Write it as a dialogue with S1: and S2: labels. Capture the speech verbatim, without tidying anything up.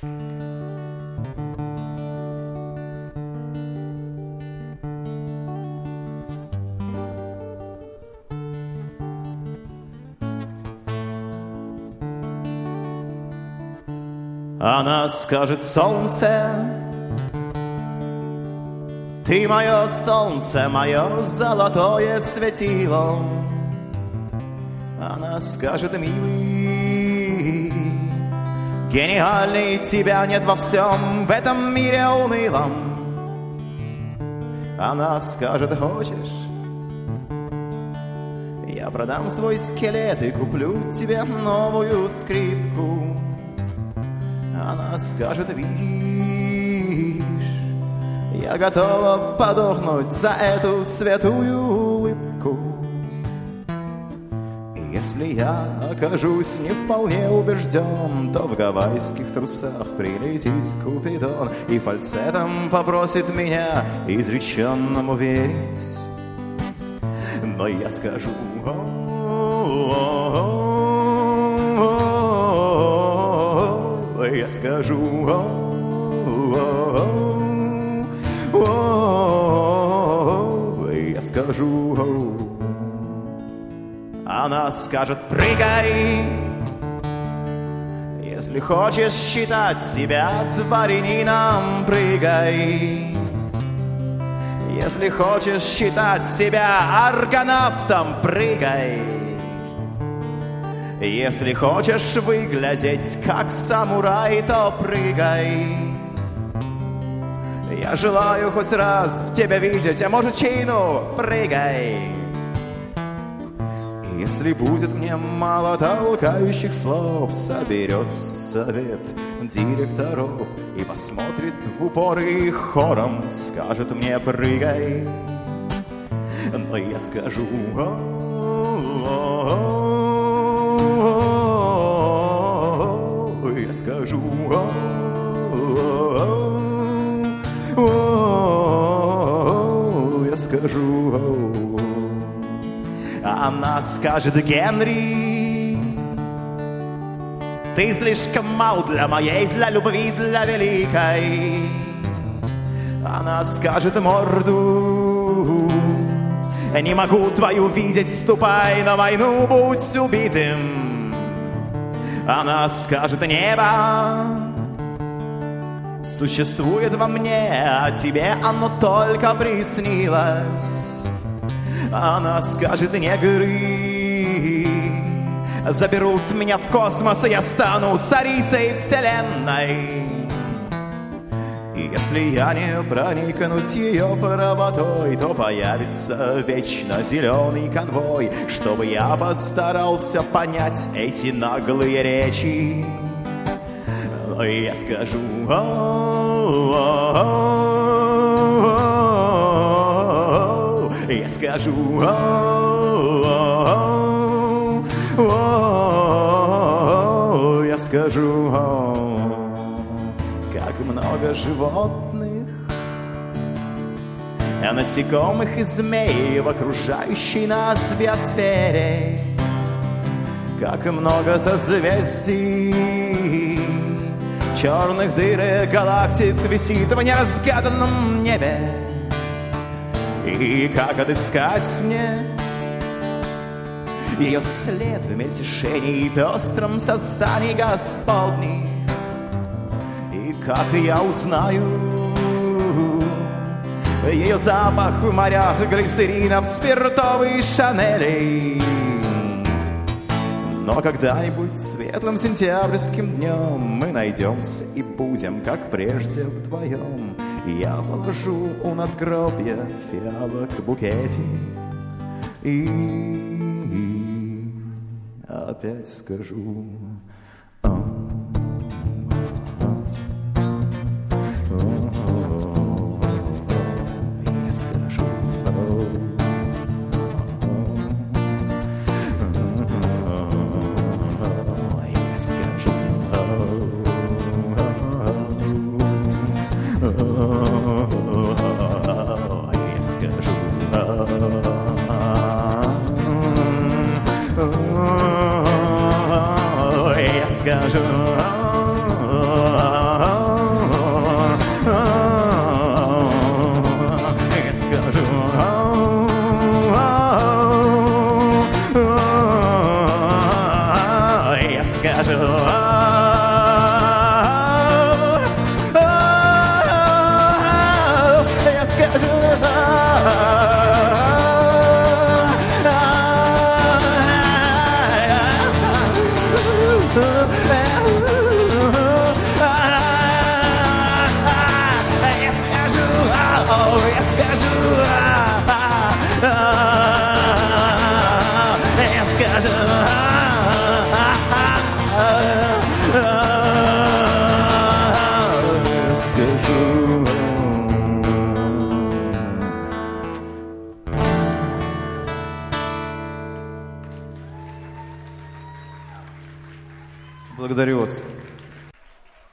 S1: Она скажет: солнце, ты мое солнце, мое золотое светило. Она скажет: милый, гениальный, тебя нет во всем в этом мире унылом. Она скажет: хочешь, я продам свой скелет и куплю тебе новую скрипку. Она скажет: видишь, я готова подохнуть за эту святую улыбку. И если я окажусь не вполне убежден, то в гавайских трусах прилетит Купидон и фальцетом попросит меня изреченному верить. Но я скажу: я скажу, я скажу. Она скажет: прыгай, если хочешь считать себя дворянином, прыгай. Если хочешь считать себя аргонавтом, прыгай. Если хочешь выглядеть как самурай, то прыгай. Я желаю хоть раз в тебя видеть, а может чину, прыгай. Если будет мне мало толкающих слов, соберется совет директоров и посмотрит в упор и хором скажет мне: прыгай. Но я скажу: я скажу, я скажу. Она скажет: Генри, ты слишком мал для моей, для любви, для великой. Она скажет: морду, не могу твою видеть, ступай на войну, будь убитым. Она скажет: небо существует во мне, а тебе оно только приснилось. Она скажет: негры заберут меня в космос, и я стану царицей вселенной. И если я не проникнусь ее правотой, то появится вечно зеленый конвой, чтобы я постарался понять эти наглые речи. Но я скажу: я скажу, я скажу, как много животных, насекомых и змей в окружающей нас биосфере, как много созвездий, черных дыр и галактик висит в неразгаданном небе. И как отыскать мне ее след в мельтешении и пестром создании Господней? И как я узнаю ее запах в морях глицеринов, спиртов и шанелей? Но когда-нибудь светлым сентябрьским днем мы найдемся и будем, как прежде, вдвоем. И я положу у надгробья фиалок букетик и опять скажу: Благодарю вас.